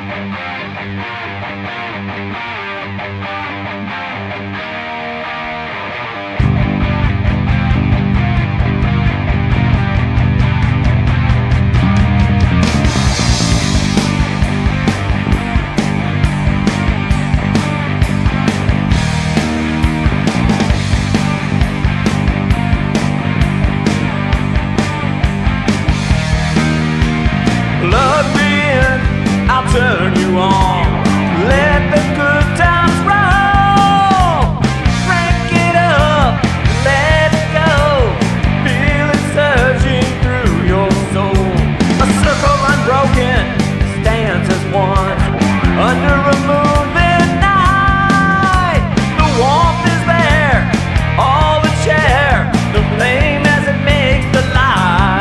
Turn you on, let the good times roll. Crank it up, let it go. Feel it surging through your soul. A circle unbroken stands as one under a moonlit night. The warmth is there, all the share, the flame as it makes the light.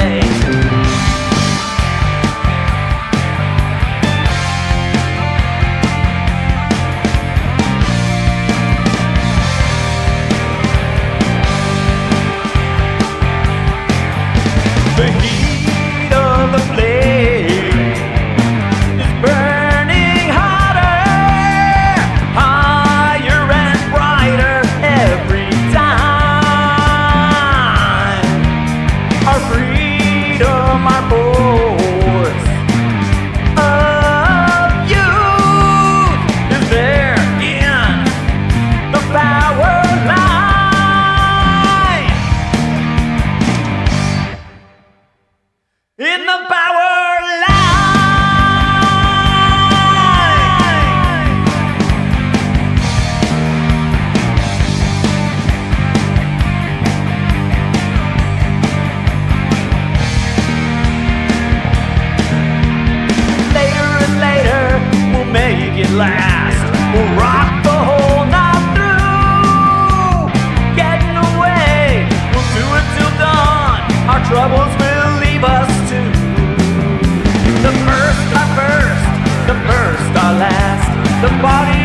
The heat of the flame is burning hotter, higher and brighter every time. Our freedom, our voice of youth is there in the power line. In the power line. Later and later, we'll make it last. We'll rock the whole night through. Getting away, we'll do it till dawn. Our troubles will leave us too. The first, our last. The body